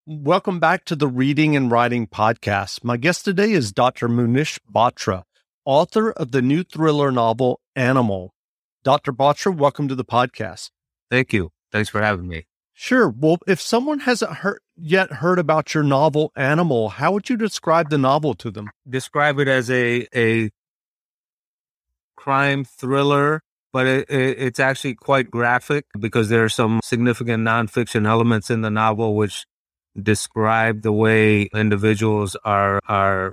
Welcome back to the Reading and Writing Podcast. My guest today is Dr. Munish Batra, author of the new thriller novel, Animal. Dr. Batra, welcome to the podcast. Thank you. Thanks for having me. Sure. Well, if someone hasn't yet heard about your novel, Animal, how would you describe the novel to them? Describe it as a crime thriller, but it's actually quite graphic because there are some significant nonfiction elements in the novel which describe the way individuals are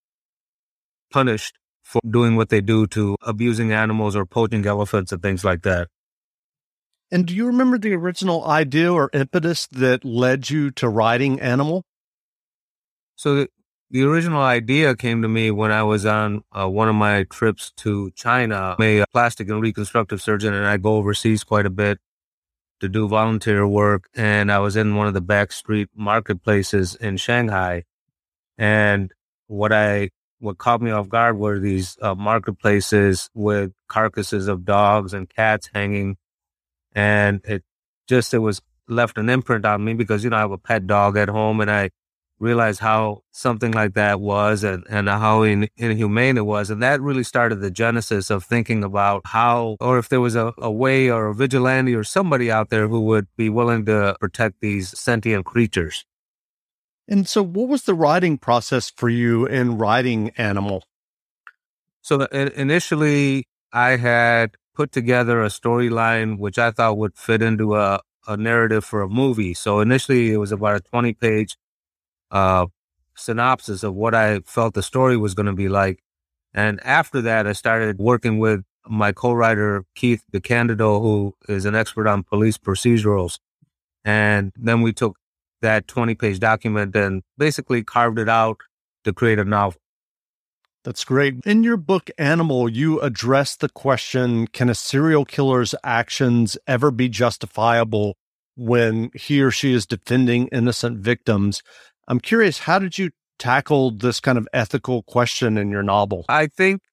punished for doing what they do to abusing animals or poaching elephants and things like that. And do you remember the original idea or impetus that led you to writing Animal? So the original idea came to me when I was on one of my trips to China. I'm a plastic and reconstructive surgeon, and I go overseas quite a bit to do volunteer work. And I was in one of the backstreet marketplaces in Shanghai. And what caught me off guard were these marketplaces with carcasses of dogs and cats hanging. And it was left an imprint on me because, I have a pet dog at home, and I realized how something like that was and how inhumane it was. And that really started the genesis of thinking about how, or if there was a way or a vigilante or somebody out there who would be willing to protect these sentient creatures. And so what was the writing process for you in writing Animal? So initially I had put together a storyline which I thought would fit into a narrative for a movie. So initially it was about a 20-page synopsis of what I felt the story was going to be like. And after that, I started working with my co-writer, Keith DeCandido, who is an expert on police procedurals. And then we took that 20-page document and basically carved it out to create a novel. That's great. In your book, Animal, you address the question, can a serial killer's actions ever be justifiable when he or she is defending innocent victims? I'm curious, how did you tackle this kind of ethical question in your novel? I think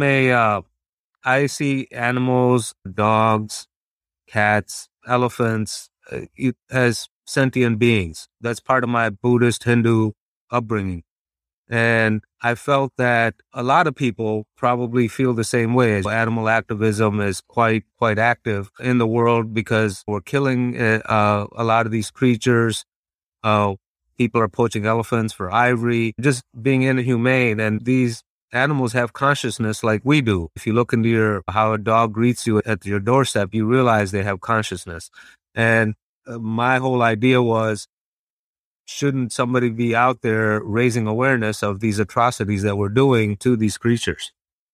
I see animals, dogs, cats, elephants as sentient beings. That's part of my Buddhist Hindu upbringing. And I felt that a lot of people probably feel the same way. Animal activism is quite active in the world because we're killing a lot of these creatures. People are poaching elephants for ivory, just being inhumane. And these animals have consciousness like we do. If you look into how a dog greets you at your doorstep, you realize they have consciousness. And my whole idea was, shouldn't somebody be out there raising awareness of these atrocities that we're doing to these creatures?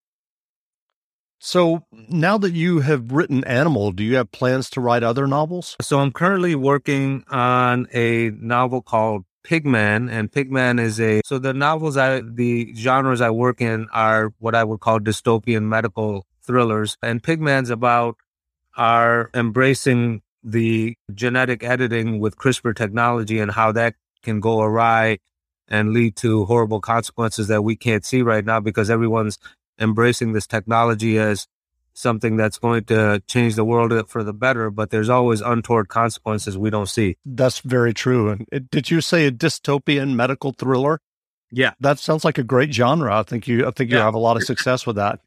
So now that you have written Animal, do you have plans to write other novels? So I'm currently working on a novel called Pigman, and Pigman is so the genres I work in are what I would call dystopian medical thrillers. And Pigman's about our embracing the genetic editing with CRISPR technology and how that can go awry and lead to horrible consequences that we can't see right now because everyone's embracing this technology as something that's going to change the world for the better, but there's always untoward consequences we don't see. That's very true. And did you say a dystopian medical thriller? Yeah. That sounds like a great genre. I think you have a lot of success with that.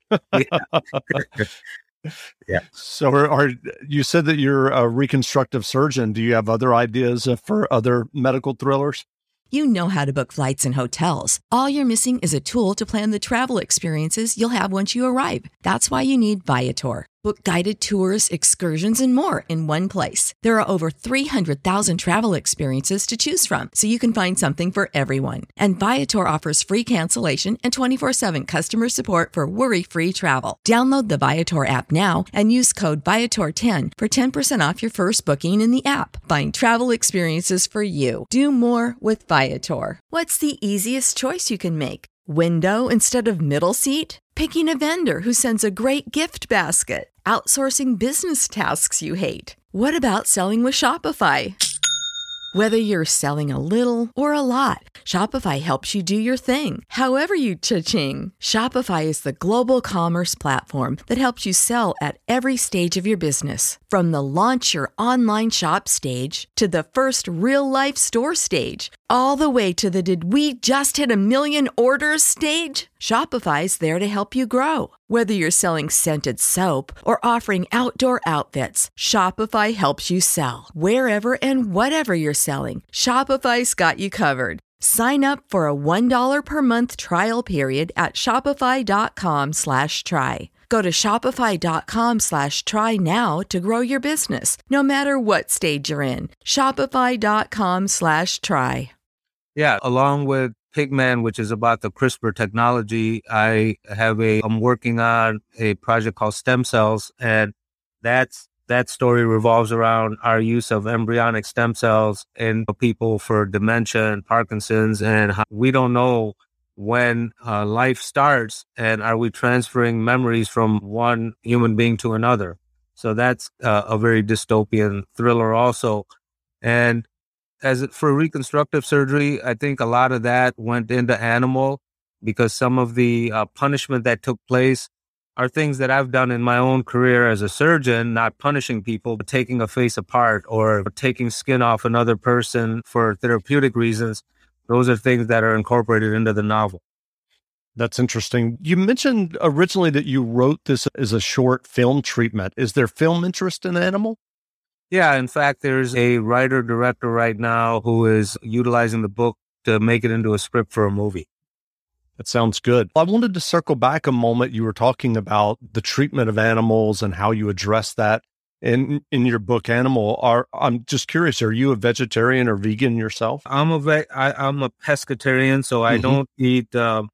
Yeah. So you said that you're a reconstructive surgeon. Do you have other ideas for other medical thrillers? You know how to book flights and hotels. All you're missing is a tool to plan the travel experiences you'll have once you arrive. That's why you need Viator. Book guided tours, excursions, and more in one place. There are over 300,000 travel experiences to choose from, so you can find something for everyone. And Viator offers free cancellation and 24/7 customer support for worry-free travel. Download the Viator app now and use code Viator10 for 10% off your first booking in the app. Find travel experiences for you. Do more with Viator. What's the easiest choice you can make? Window instead of middle seat? Picking a vendor who sends a great gift basket? Outsourcing business tasks you hate? What about selling with Shopify? Whether you're selling a little or a lot, Shopify helps you do your thing, however you cha-ching. Shopify is the global commerce platform that helps you sell at every stage of your business. From the launch your online shop stage to the first real-life store stage, all the way to the did we just hit a million orders stage. Shopify's there to help you grow. Whether you're selling scented soap or offering outdoor outfits, Shopify helps you sell. Wherever and whatever you're selling, Shopify's got you covered. Sign up for a $1 per month trial period at shopify.com/try. Go to shopify.com/try now to grow your business, no matter what stage you're in. Shopify.com/try. Yeah, along with Pigman, which is about the CRISPR technology, I'm working on a project called Stem Cells, and that story revolves around our use of embryonic stem cells in people for dementia and Parkinson's, and how we don't know when life starts, and are we transferring memories from one human being to another. So that's a very dystopian thriller also. And for reconstructive surgery, I think a lot of that went into Animal because some of the punishment that took place are things that I've done in my own career as a surgeon, not punishing people, but taking a face apart or taking skin off another person for therapeutic reasons. Those are things that are incorporated into the novel. That's interesting. You mentioned originally that you wrote this as a short film treatment. Is there film interest in Animal? Yeah, in fact, there's a writer-director right now who is utilizing the book to make it into a script for a movie. That sounds good. I wanted to circle back a moment. You were talking about the treatment of animals and how you address that in your book, Animal. I'm just curious, are you a vegetarian or vegan yourself? I'm a pescatarian, so I don't eat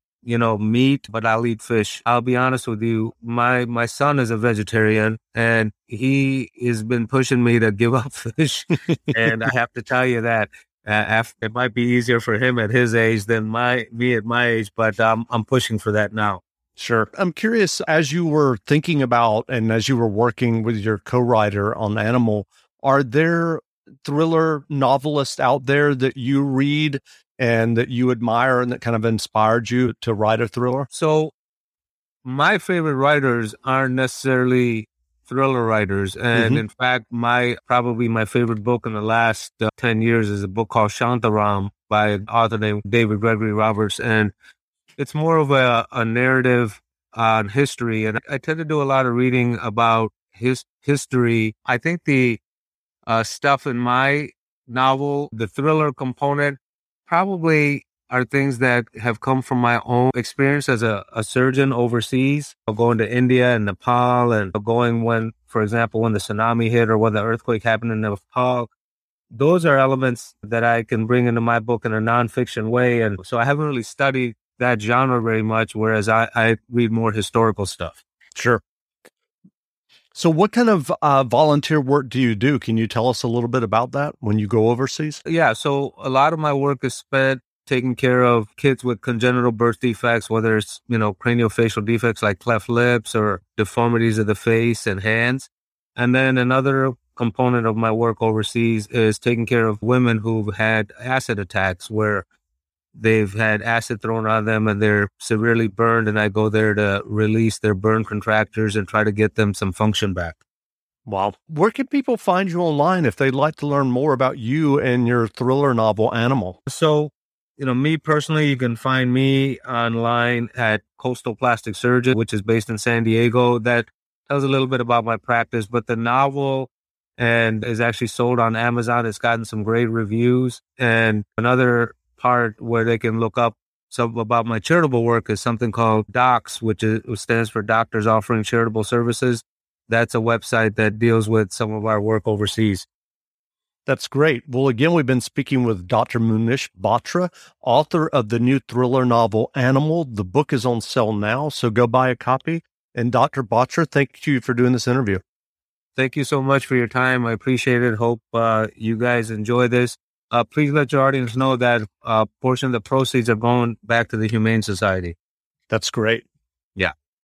meat, but I'll eat fish. I'll be honest with you. My son is a vegetarian and he has been pushing me to give up fish. And I have to tell you that it might be easier for him at his age than me at my age, but I'm pushing for that now. Sure. I'm curious, as you were thinking about and as you were working with your co-writer on Animal, are there thriller novelists out there that you read and that you admire and that kind of inspired you to write a thriller? So my favorite writers aren't necessarily thriller writers. And in fact, probably my favorite book in the last 10 years is a book called Shantaram by an author named David Gregory Roberts. And it's more of a narrative on history. And I tend to do a lot of reading about history. I think the stuff in my novel, the thriller component, probably are things that have come from my own experience as a surgeon overseas, going to India and Nepal and going for example, when the tsunami hit or when the earthquake happened in Nepal. Those are elements that I can bring into my book in a nonfiction way. And so I haven't really studied that genre very much, whereas I read more historical stuff. Sure. So what kind of volunteer work do you do? Can you tell us a little bit about that when you go overseas? Yeah, so a lot of my work is spent taking care of kids with congenital birth defects, whether it's, craniofacial defects like cleft lips or deformities of the face and hands. And then another component of my work overseas is taking care of women who've had acid attacks where they've had acid thrown on them and they're severely burned, and I go there to release their burn contractors and try to get them some function back. Wow. Where can people find you online if they'd like to learn more about you and your thriller novel, Animal? So, me personally, you can find me online at Coastal Plastic Surgeon, which is based in San Diego. That tells a little bit about my practice, but the novel and is actually sold on Amazon. It's gotten some great reviews. And another part where they can look up some about my charitable work is something called DOCS, which stands for Doctors Offering Charitable Services. That's a website that deals with some of our work overseas. That's great. Well, again, we've been speaking with Dr. Munish Batra, author of the new thriller novel, Animal. The book is on sale now, so go buy a copy. And Dr. Batra, thank you for doing this interview. Thank you so much for your time. I appreciate it. Hope you guys enjoy this. Please let your audience know that a portion of the proceeds are going back to the Humane Society. That's great. Yeah.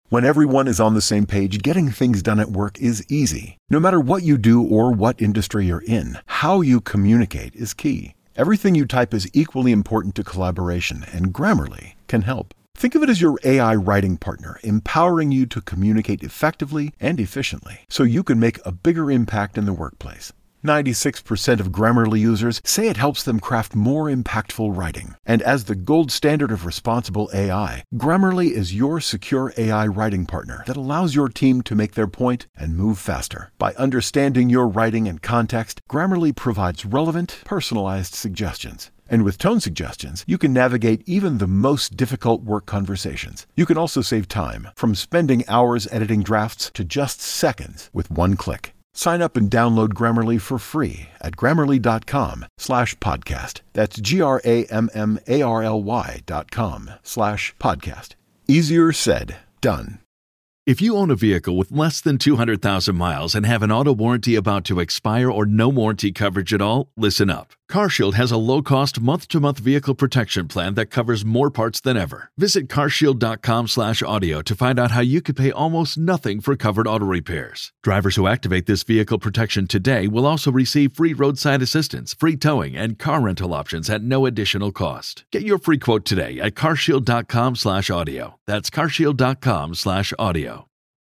When everyone is on the same page, getting things done at work is easy. No matter what you do or what industry you're in, how you communicate is key. Everything you type is equally important to collaboration, and Grammarly can help. Think of it as your AI writing partner, empowering you to communicate effectively and efficiently so you can make a bigger impact in the workplace. 96% of Grammarly users say it helps them craft more impactful writing. And as the gold standard of responsible AI, Grammarly is your secure AI writing partner that allows your team to make their point and move faster. By understanding your writing and context, Grammarly provides relevant, personalized suggestions. And with tone suggestions, you can navigate even the most difficult work conversations. You can also save time, from spending hours editing drafts to just seconds with one click. Sign up and download Grammarly for free at Grammarly.com/podcast. That's GRAMMARLY.com/podcast. Easier said, done. If you own a vehicle with less than 200,000 miles and have an auto warranty about to expire or no warranty coverage at all, listen up. CarShield has a low-cost month-to-month vehicle protection plan that covers more parts than ever. Visit carshield.com/audio to find out how you could pay almost nothing for covered auto repairs. Drivers who activate this vehicle protection today will also receive free roadside assistance, free towing, and car rental options at no additional cost. Get your free quote today at carshield.com/audio. That's carshield.com/audio.